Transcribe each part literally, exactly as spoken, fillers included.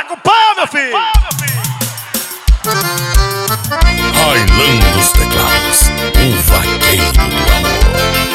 com pau, meu filho! Railando dos teclados, um vaqueiro do amor.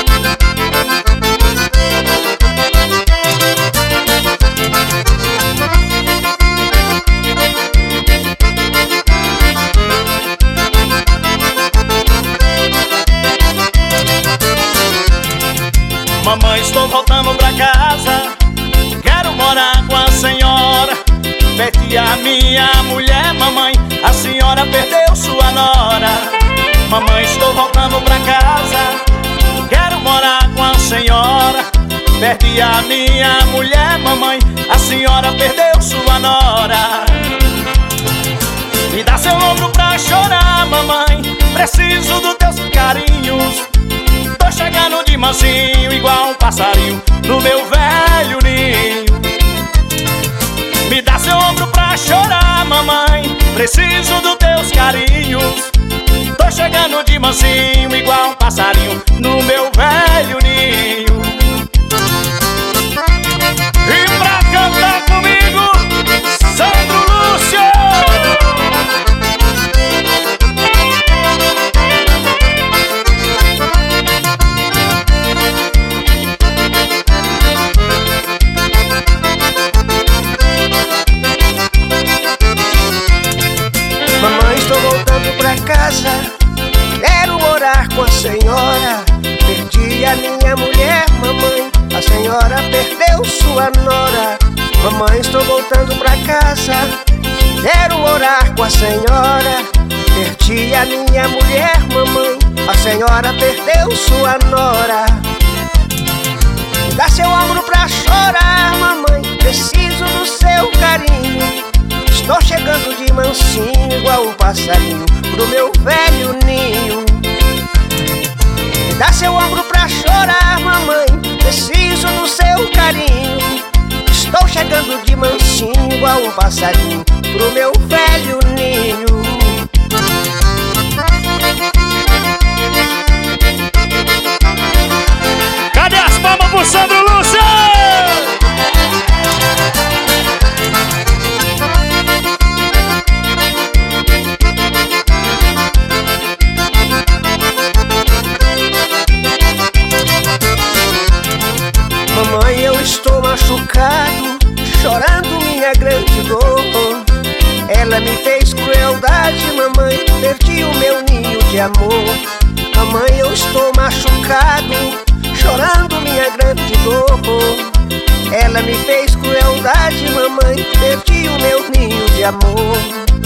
Mamãe, estou voltando pra casa, quero morar com a senhora. Perdi a minha mulher, mamãe, a senhora perdeu sua nora. Mamãe, estou voltando pra casa, quero morar com a senhora. Perdi a minha mulher, mamãe, a senhora perdeu sua nora. Me dá seu ombro pra chorar, mamãe, preciso dos teus carinhos. Tô chegando de mansinho, igual um passarinho, no meu velho ninho. Me dá seu ombro pra chorar, mamãe, preciso dos teus carinhos. Tô chegando de mansinho, igual um passarinho, no meu velho ninho. E pra cantar comigo, Sandro Lúcio! Mamãe, estou voltando pra casa, quero morar com a senhora. Perdi a minha mulher, mamãe, a senhora perdeu sua nora. Mamãe, estou voltando pra casa, quero morar com a senhora. Perdi a minha mulher, mamãe, a senhora perdeu sua nora. Dá seu ombro pra chorar, mamãe, preciso do seu carinho. Estou chegando de mansinho, igual um passarinho, pro meu velho ninho. Dá seu ombro pra chorar, mamãe, preciso do seu carinho. Estou chegando de mansinho, igual um passarinho, pro meu velho ninho. Cadê as palmas pro Sandro Lúcio? Mamãe, eu estou machucado, chorando minha grande dor. Ela me fez crueldade, mamãe, perdi o meu ninho de amor. Mamãe, eu estou machucado, chorando minha grande dor. Ela me fez crueldade, mamãe, perdi o meu ninho de amor.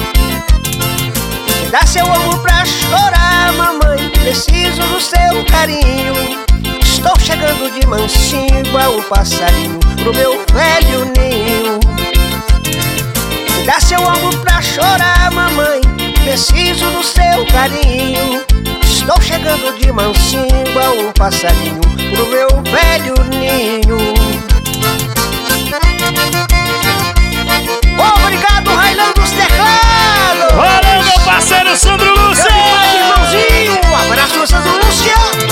Me dá seu ombro pra chorar, mamãe, preciso do seu carinho. Estou chegando de mansinho, igual um passarinho, pro meu velho ninho. Me dá seu ombro pra chorar, mamãe, preciso do seu carinho. Estou chegando de mansinho, igual um passarinho, pro meu velho ninho. Obrigado, Railando dos teclados! Valeu, meu parceiro Sandro Lúcio! Meu irmãozinho, um abraço, Sandro Lúcio!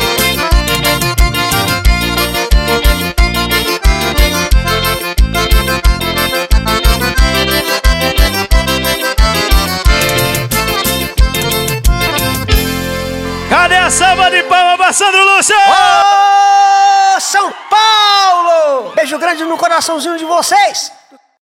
Cadê a salva de palmas pra Sandro Lúcio? Ô, São Paulo! Beijo grande no coraçãozinho de vocês!